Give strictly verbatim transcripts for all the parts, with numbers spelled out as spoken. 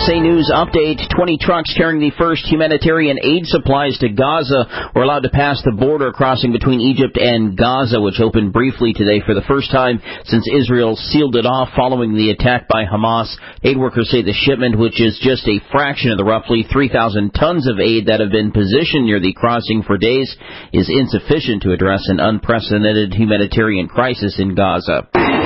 S A News Update. twenty trucks carrying the first humanitarian aid supplies to Gaza were allowed to pass the border crossing between Egypt and Gaza, which opened briefly today for the first time since Israel sealed it off following the attack by Hamas. Aid workers say the shipment, which is just a fraction of the roughly three thousand tons of aid that have been positioned near the crossing for days, is insufficient to address an unprecedented humanitarian crisis in Gaza.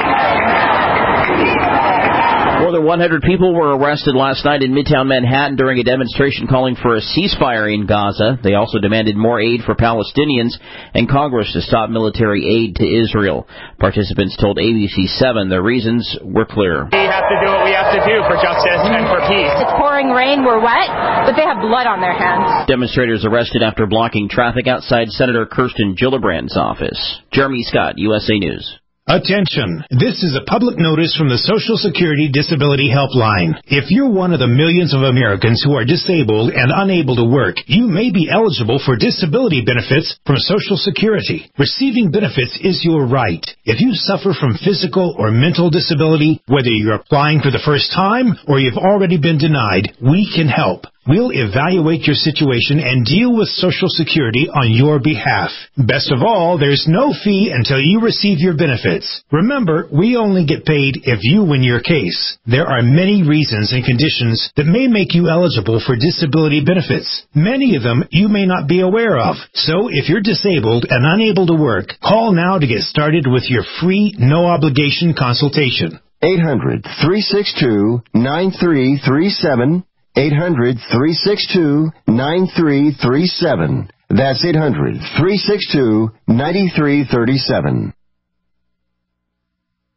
More than one hundred people were arrested last night in Midtown Manhattan during a demonstration calling for a ceasefire in Gaza. They also demanded more aid for Palestinians and Congress to stop military aid to Israel. Participants told A B C seven the reasons were clear. We have to do what we have to do for justice and for peace. It's pouring rain, we're wet, but they have blood on their hands. Demonstrators arrested after blocking traffic outside Senator Kirsten Gillibrand's office. Jeremy Scott, U S A News. Attention! This is a public notice from the Social Security Disability Helpline. If you're one of the millions of Americans who are disabled and unable to work, you may be eligible for disability benefits from Social Security. Receiving benefits is your right. If you suffer from physical or mental disability, whether you're applying for the first time or you've already been denied, we can help. We'll evaluate your situation and deal with Social Security on your behalf. Best of all, there's no fee until you receive your benefits. Remember, we only get paid if you win your case. There are many reasons and conditions that may make you eligible for disability benefits. Many of them you may not be aware of. So if you're disabled and unable to work, call now to get started with your free, no-obligation consultation. eight hundred, three six two, nine three three seven. eight hundred, three six two, nine three three seven. That's eight hundred, three six two, nine three three seven.